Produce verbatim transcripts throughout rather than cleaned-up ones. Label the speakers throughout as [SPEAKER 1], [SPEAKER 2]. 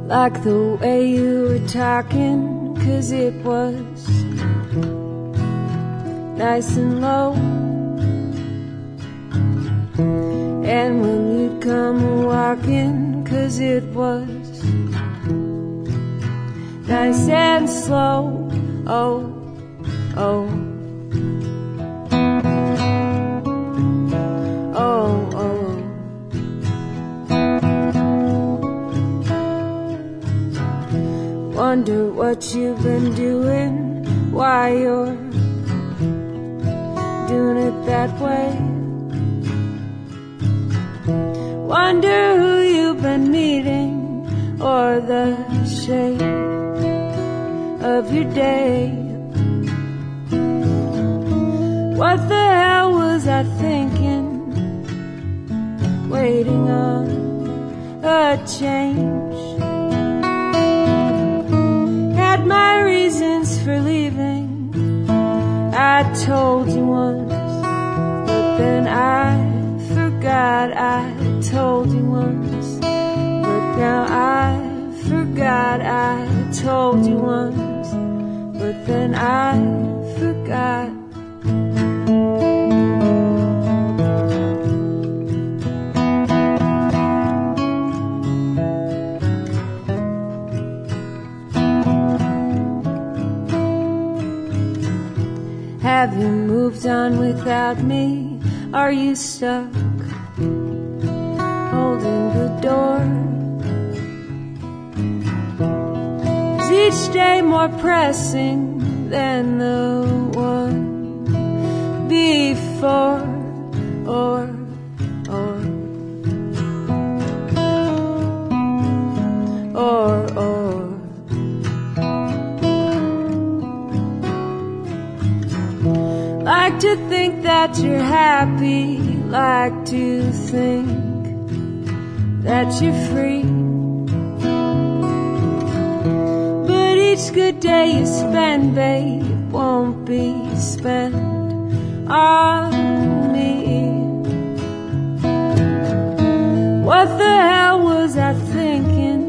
[SPEAKER 1] like the way you were talking, 'cause it was nice and low. And when you'd come walking, 'cause it was nice and slow. Oh, oh, oh, oh. Wonder what you've been doing, why you're doing it that way. Wonder who you've been meeting, or the shape of your day. What the hell was I thinking, waiting on a change? Had my reasons for leaving, I told you once, but then I forgot I told you once. But now I forgot I told you once, but then I forgot. Have you moved on without me? Are you stuck holding the door? Is each day more pressing than the one before? Or, or, or, or like to think that you're happy, like to think that you're free. But each good day you spend, babe, won't be spent on me. What the hell was I thinking,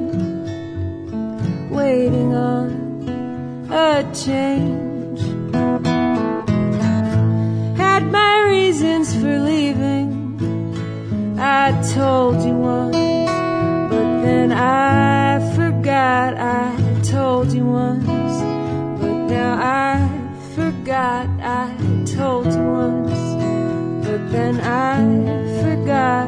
[SPEAKER 1] waiting on a change? Had my reasons for leaving, I told you once, but then I forgot I told you once. But now I forgot I told you once, but then I forgot.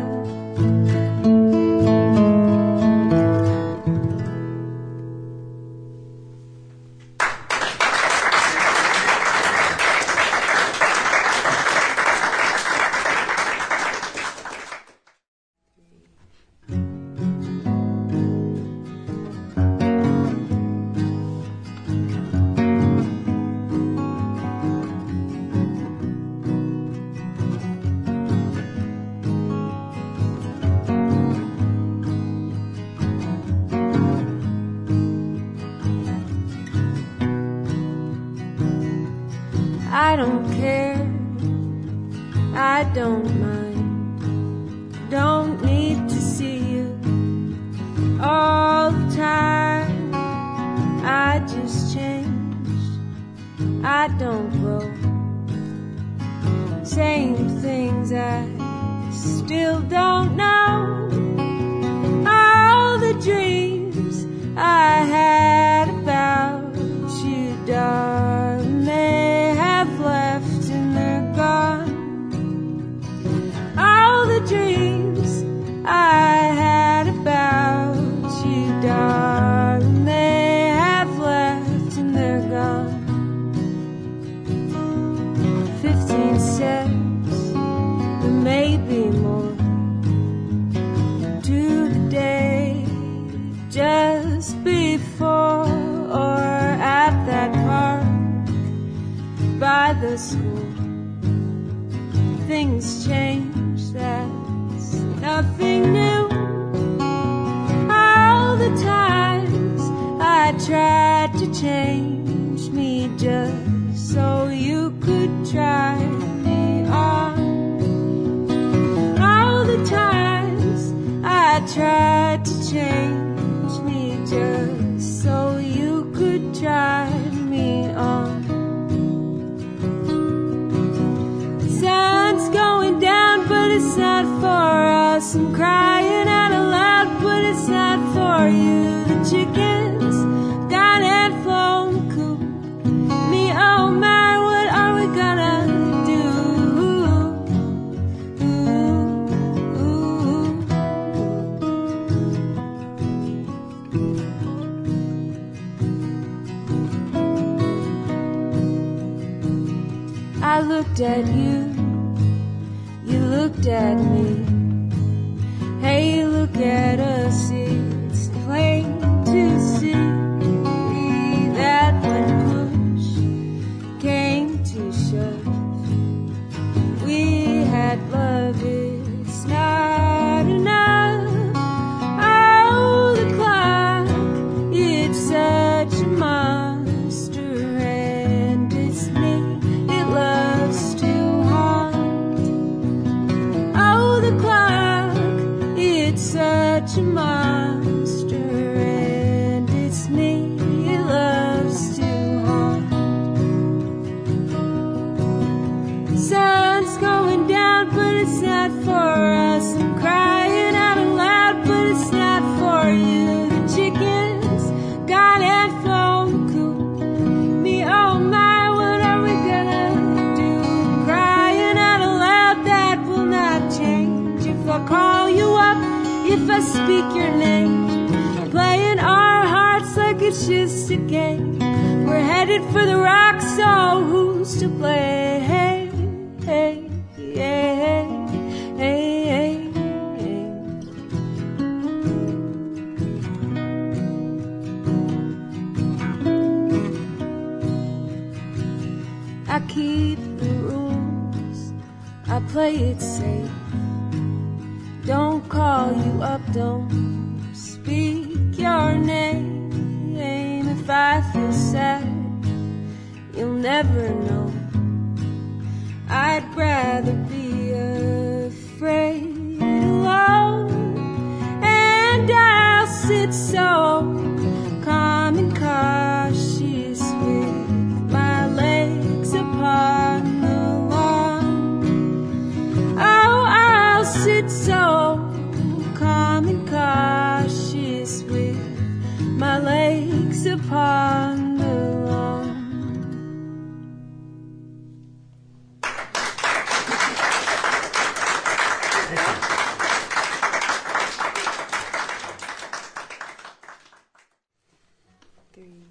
[SPEAKER 1] I don't care, I don't mind, don't need to see you all the time. I just changed, I don't grow, same things I still don't know. All the dreams I had about you, darling, they have left and they're gone. All the dreams I had about you, darling, they have left and they're gone. Fifteen steps, but maybe more, to the day just before, or at that park by the school. Things change, that's nothing new. All the times I tried to change me just so you could try me on. All the times I tried to change me just drive me on. The sun's going down, but it's not for us. I'm crying out aloud, but it's not for you. The chickens gone and flown the coop. Me, oh my, what are we gonna do? I looked at you, you looked at me. Hey, look at us, it's plain to see that when push came to shove, we had love, it's not enough. Oh, the clock, it's such a monster, and it's me it loves to haunt. Oh, the clock, it's such a monster, and it's me it loves to haunt. The sun's going down, but it's not for us. I'm crying out aloud, but it's not for you. The chickens gone and flown the coop. Me, oh my, what are we gonna do? Crying out aloud, that will not change. If I call you up, if I speak your name, playing our hearts like it's just a game. We're headed for the rock, so who's to blame? Hey, hey, hey, hey, hey, hey. I keep the rules, I play it safe. Don't call you up, don't speak your name. If I feel sad, you'll never know. I'd rather be afraid alone, and I'll sit so calm and cautious with my legs upon the lawn. Oh, I'll sit so calm and cautious with my legs upon the lawn. Three.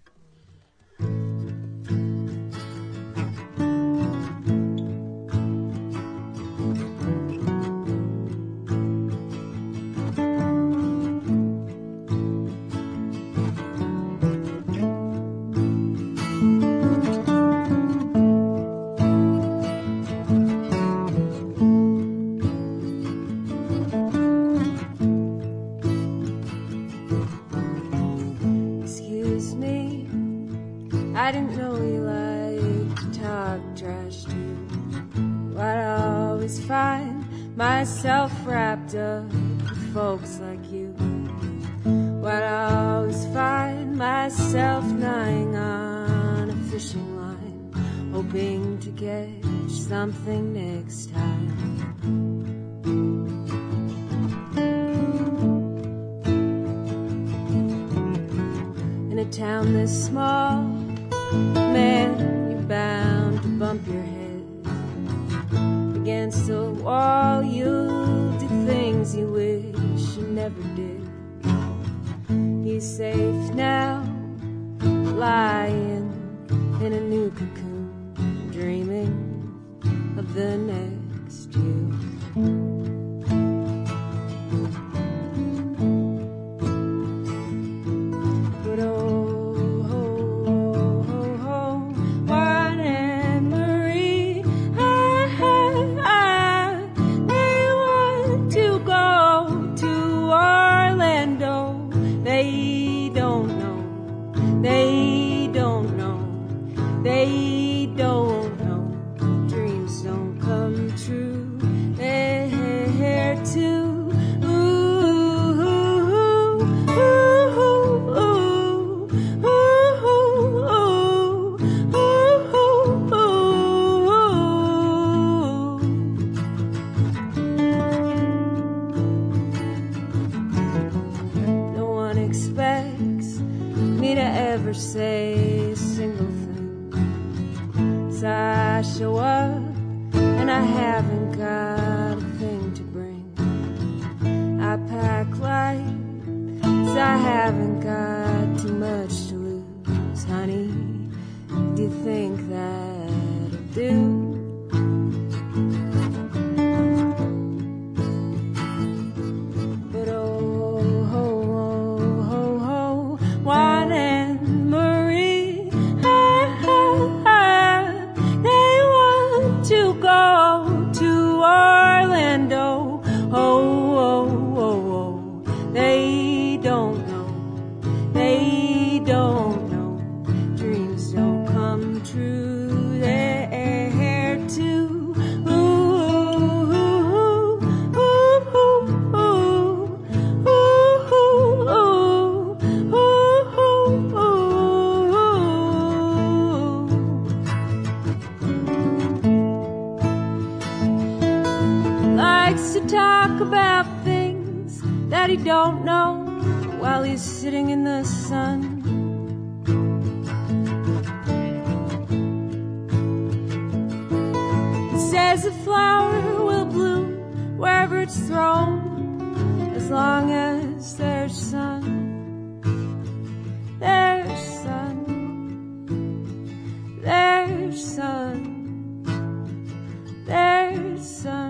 [SPEAKER 1] Excuse me, I didn't know you liked to talk trash too. I'd always find myself wrapped up with folks like you. I'd always find myself gnawing on a fishing line, hoping to catch something next time. In a town this small, man, you're bound to bump your head against a wall. You'll do things you wish you never did. He's safe now, lying in a new cocoon, dreaming of the next you. But oh, oh, oh, oh, oh, Juan and Marie, ah, ah, ah, they want to go to Orlando. They don't know, they don't know, they don't know. Dreams don't come true. Hey, hey. haven't got a thing to bring. I pack light, 'cause I haven't got too much to lose. Honey, do you think that'll do? But oh, ho, ho, ho, ho, Juan and Marie, ah, ah, ah, they want to go to Orlando. Oh, oh, oh, oh, they don't know, they don't know, dreams don't come true, they're too. Ooh, ooh, ooh, ooh, ooh, ooh, ooh, ooh, ooh. Likes to talk about things that he don't know while he's sitting in the sun. He says a flower will bloom wherever it's thrown, as long as there's sun. There's sun. There's sun. There's sun.